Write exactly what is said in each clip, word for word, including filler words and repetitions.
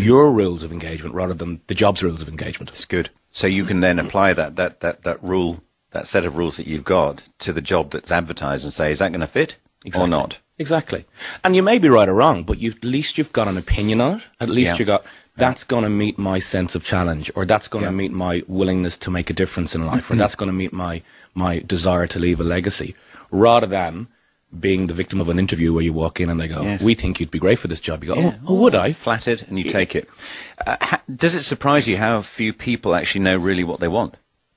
your rules of engagement rather than the job's rules of engagement. It's good. So you can then apply that, that, that, that rule, that set of rules that you've got to the job that's advertised and say, is that going to fit exactly. or not? Exactly. And you may be right or wrong, but you've, at least you've got an opinion on it. At least Yeah. you got, that's going to meet my sense of challenge, or that's going to Yeah. meet my willingness to make a difference in life, or that's going to meet my, my desire to leave a legacy, rather than being the victim of an interview where you walk in and they go, Yes. we think you'd be great for this job. You go, Yeah. oh, oh, would I? Flattered, and you take it. Uh, ha- does it surprise you how few people actually know really what they want?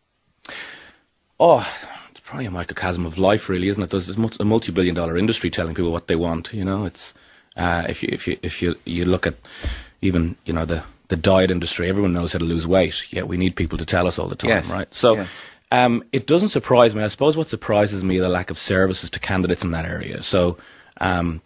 Oh, it's probably a microcosm of life, really, isn't it? There's a multi-billion dollar industry telling people what they want. You know, it's uh, if you if you if you you look at even you know the the diet industry, everyone knows how to lose weight. Yet we need people to tell us all the time, Yes. right? So. Yeah. Um, it doesn't surprise me. I suppose what surprises me is the lack of services to candidates in that area. So, um,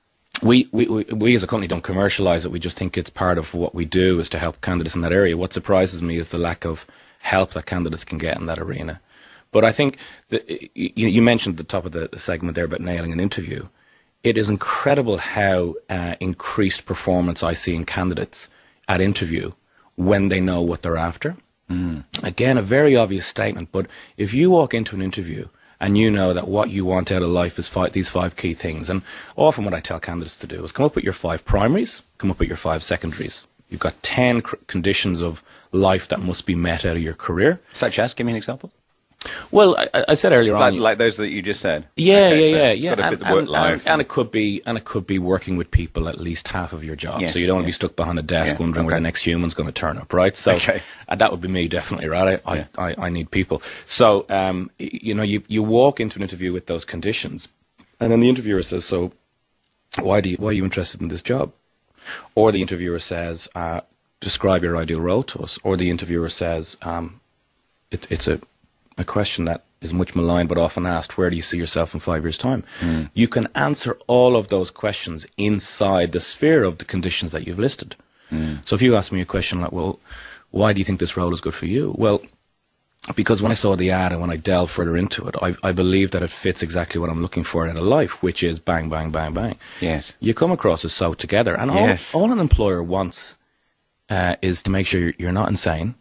we, we, we, we as a company don't commercialise it. We just think it's part of what we do is to help candidates in that area. What surprises me is the lack of help that candidates can get in that arena. But I think that you, you mentioned at the top of the segment there about nailing an interview. It is incredible how uh, increased performance I see in candidates at interview when they know what they're after. Mm. Again, a very obvious statement, but if you walk into an interview and you know that what you want out of life is five, these five key things, and often what I tell candidates to do is come up with your five primaries, come up with your five secondaries. You've got ten cr- conditions of life that must be met out of your career. Such as, give me an example. Well, I, I said earlier like, on, like those that you just said. Yeah, Okay, yeah, so yeah, it's yeah. got to fit and, the work and, life. and, and it could be, and it could be working with people at least half of your job. Yes, so you don't want to yeah. be stuck behind a desk Yeah, wondering where okay. the next human's going to turn up, right? So Okay. uh, that would be me, definitely, right? I, Yeah. I, I, I need people. So um, y- you know, you you walk into an interview with those conditions, and then the interviewer says, "So, why do you, why are you interested in this job?" Or the interviewer says, uh, "Describe your ideal role to us." Or the interviewer says, um, it, "It's a a question that is much maligned but often asked, where do you see yourself in five years' time?" Mm. You can answer all of those questions inside the sphere of the conditions that you've listed. Mm. So if you ask me a question like, well, why do you think this role is good for you? Well, because when I saw the ad and when I delved further into it, I, I believe that it fits exactly what I'm looking for in a life, which is bang, bang, bang, bang. Yes. You come across as so together. And all, Yes. all an employer wants uh, is to make sure you're, you're not insane.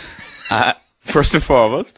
uh, First and foremost,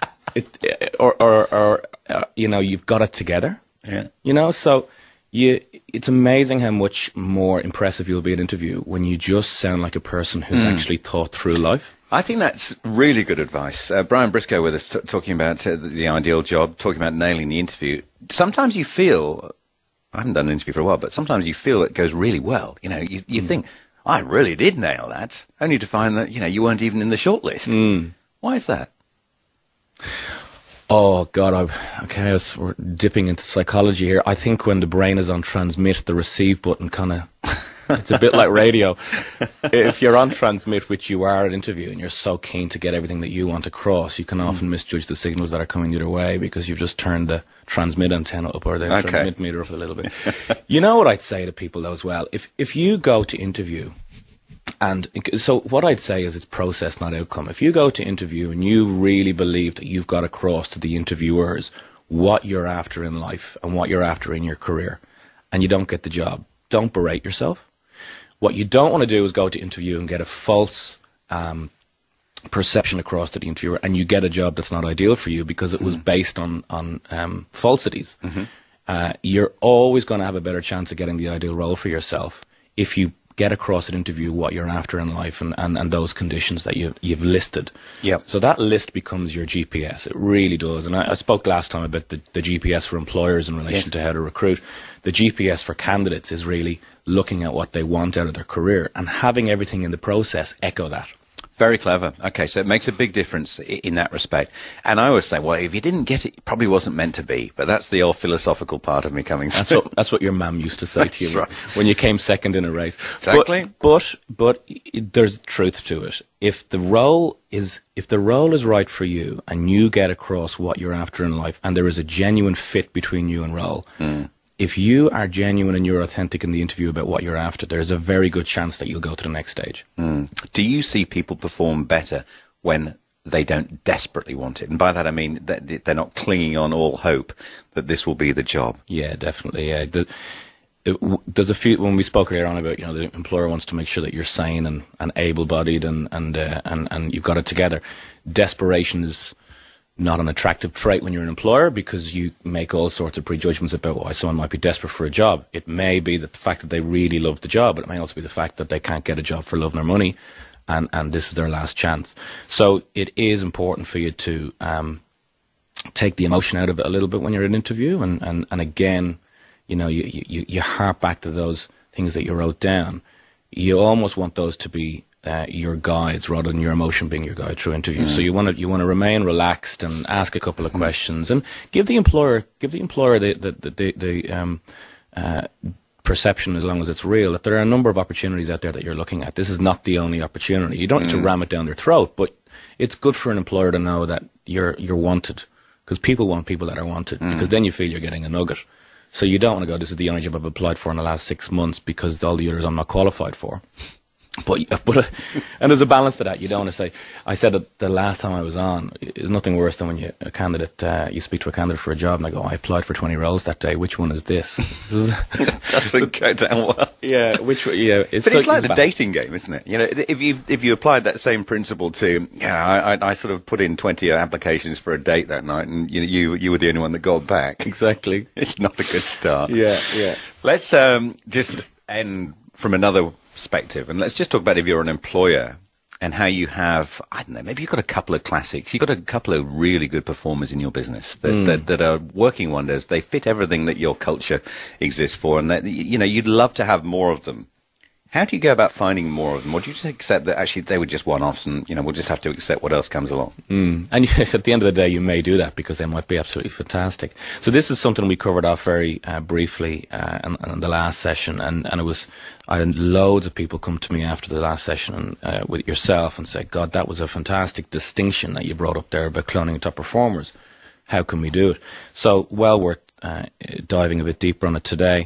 it, or, or, or uh, you know, you've got it together. Yeah. You know, so you, it's amazing how much more impressive you'll be at interview when you just sound like a person who's mm. actually thought through life. I think that's really good advice. Uh, Brian Briscoe with us t- talking about uh, the, the ideal job, talking about nailing the interview. Sometimes you feel, I haven't done an interview for a while, but sometimes you feel it goes really well. You know, you, you mm. think, I really did nail that, only to find that, you know, you weren't even in the shortlist. Mm. Why is that? Oh, God, I, okay, was, we're dipping into psychology here. I think when the brain is on transmit, the receive button kind of, it's a bit like radio. If you're on transmit, which you are at interview, and you're so keen to get everything that you want across, you can mm. often misjudge the signals that are coming the other way because you've just turned the transmit antenna up or the okay. transmit meter up a little bit. You know what I'd say to people, though, as well? If If you go to interview, and so what I'd say is it's process, not outcome. If you go to interview and you really believe that you've got across to the interviewers what you're after in life and what you're after in your career, and you don't get the job, don't berate yourself. What you don't want to do is go to interview and get a false um, perception across to the interviewer, and you get a job that's not ideal for you because it was mm. based on, on um, falsities. Mm-hmm. Uh, you're always going to have a better chance of getting the ideal role for yourself if you get across an interview what you're after in life and, and, and those conditions that you, you've listed. Yep. So that list becomes your G P S. It really does. And I, I spoke last time about the, the G P S for employers in relation yes. to how to recruit. The G P S for candidates is really looking at what they want out of their career and having everything in the process echo that. Very clever. Okay, so it makes a big difference in that respect. And I always say, well, if you didn't get it, it probably wasn't meant to be. But that's the old philosophical part of me coming through. That's what, that's what your mum used to say to you right. when you came second in a race. Exactly. But, but, but there's truth to it. If the role is, if the role is right for you and you get across what you're after in life and there is a genuine fit between you and role, mm. if you are genuine and you're authentic in the interview about what you're after, there's a very good chance that you'll go to the next stage. Mm. Do you see people perform better when they don't desperately want it? And by that I mean that they're not clinging on all hope that this will be the job. Yeah, definitely. Yeah. The, it, w- there's a few, when we spoke earlier on about, you know, the employer wants to make sure that you're sane and, and able-bodied and, and, uh, and, and you've got it together. Desperation is not an attractive trait when you're an employer because you make all sorts of prejudgments about why someone might be desperate for a job. It may be that the fact that they really love the job, but it may also be the fact that they can't get a job for love nor money, and, and this is their last chance. So it is important for you to um, take the emotion out of it a little bit when you're in an interview, and, and, and again, you know, you, you, you harp back to those things that you wrote down. You almost want those to be Uh, your guides rather than your emotion being your guide through interviews. Mm. So you want to you want to remain relaxed and ask a couple of mm. questions and give the employer give the employer the the the, the, the um, uh, perception, as long as it's real, that there are a number of opportunities out there that you're looking at. This is not the only opportunity. You don't mm. need to ram it down their throat, but it's good for an employer to know that you're you're wanted, because people want people that are wanted, mm. because then you feel you're getting a nugget. So you don't want to go, this is the only job I've applied for in the last six months because all the others I'm not qualified for. But, but uh, and there's a balance to that. You don't want to say, I said that the last time I was on, there's nothing worse than when you a candidate, uh, you speak to a candidate for a job and they go, I applied for twenty roles that day. Which one is this? Doesn't go down well. Yeah, which yeah. It's but so, it's like it's the balance. dating game, isn't it? You know, if you if you applied that same principle to, yeah, I, I, I sort of put in twenty applications for a date that night, and you know, you you were the only one that got back. Exactly. It's not a good start. Yeah, yeah. Let's um, just end from another perspective, and let's just talk about if you're an employer and how you have, I don't know, maybe you've got a couple of classics, you've got a couple of really good performers in your business that, mm. that, that are working wonders. They fit everything that your culture exists for, and that, you know, you'd love to have more of them. How do you go about finding more of them? Or do you just accept that actually they were just one-offs and, you know, we'll just have to accept what else comes along? Mm. And at the end of the day, you may do that because they might be absolutely fantastic. So this is something we covered off very uh, briefly uh, in, in the last session. And, and it was, I had loads of people come to me after the last session and, uh, with yourself and say, God, that was a fantastic distinction that you brought up there about cloning top performers. How can we do it? So well worth uh, diving a bit deeper on it today.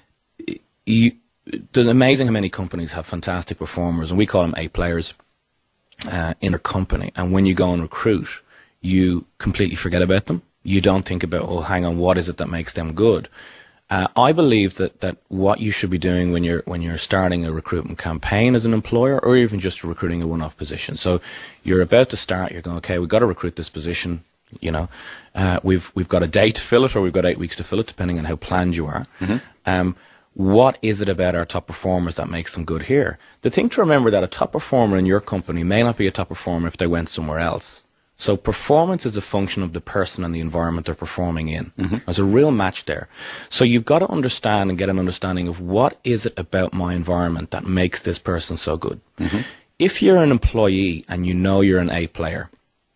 You... It's amazing how many companies have fantastic performers, and we call them A players uh, in a company. And when you go and recruit, you completely forget about them. You don't think about, oh, hang on, what is it that makes them good? Uh, I believe that, that what you should be doing when you're when you're starting a recruitment campaign as an employer, or even just recruiting a one-off position. So you're about to start. You're going, okay, we've got to recruit this position. You know, uh, we've we've got a day to fill it, or we've got eight weeks to fill it, depending on how planned you are. Mm-hmm. Um, What is it about our top performers that makes them good here? The thing to remember that a top performer in your company may not be a top performer if they went somewhere else. So performance is a function of the person and the environment they're performing in. Mm-hmm. There's a real match there. So you've got to understand and get an understanding of what is it about my environment that makes this person so good. Mm-hmm. If you're an employee and you know you're an A player,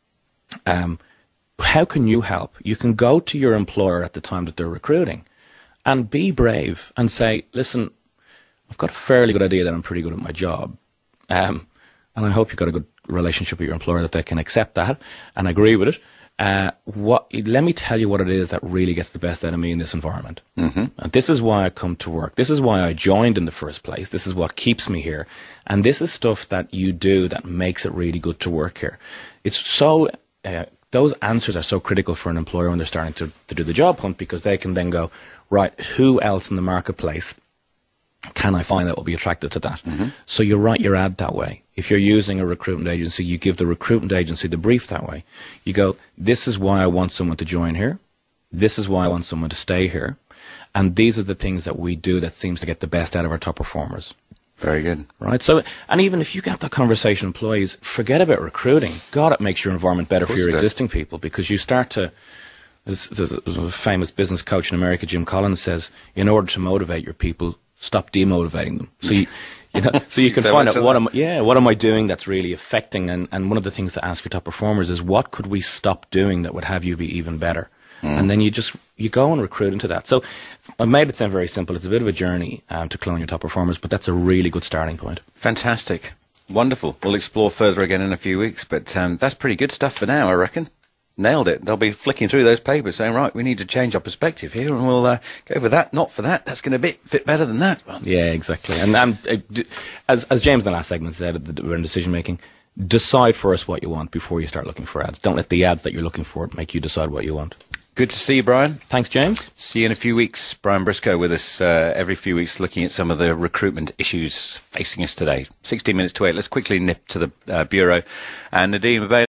um, how can you help? You can go to your employer at the time that they're recruiting and be brave and say, listen, I've got a fairly good idea that I'm pretty good at my job. Um, and I hope you've got a good relationship with your employer that they can accept that and agree with it. Uh, what, let me tell you what it is that really gets the best out of me in this environment. Mm-hmm. And this is why I come to work. This is why I joined in the first place. This is what keeps me here. And this is stuff that you do that makes it really good to work here. It's so... Uh, Those answers are so critical for an employer when they're starting to, to do the job hunt, because they can then go, right, who else in the marketplace can I find that will be attracted to that? Mm-hmm. So you write your ad that way. If you're using a recruitment agency, you give the recruitment agency the brief that way. You go, this is why I want someone to join here. This is why I want someone to stay here. And these are the things that we do that seems to get the best out of our top performers. Very good. Right. So, and even if you get that conversation with employees, forget about recruiting. God, it makes your environment better for your existing people, because you start to, there's, there's a famous business coach in America, Jim Collins, says, in order to motivate your people, stop demotivating them. So you, you know, so you can so find out what that. am, yeah, what am I doing that's really affecting? And, and one of the things to ask your top performers is, what could we stop doing that would have you be even better? Mm. And then you just, you go and recruit into that. So I've made it sound very simple. It's a bit of a journey um, to clone your top performers, but that's a really good starting point. Fantastic. Wonderful. We'll explore further again in a few weeks, but um, that's pretty good stuff for now, I reckon. Nailed it. They'll be flicking through those papers saying, right, we need to change our perspective here, and we'll uh, go for that, not for that. That's going to fit better than that. Well, yeah, exactly. And um, as, as James in the last segment said, we're in decision making. Decide first what you want before you start looking for ads. Don't let the ads that you're looking for make you decide what you want. Good to see you, Brian. Thanks, James. See you in a few weeks. Brian Briscoe with us uh, every few weeks, looking at some of the recruitment issues facing us today. sixteen minutes to eight. Let's quickly nip to the uh, Bureau. And Nadeem, about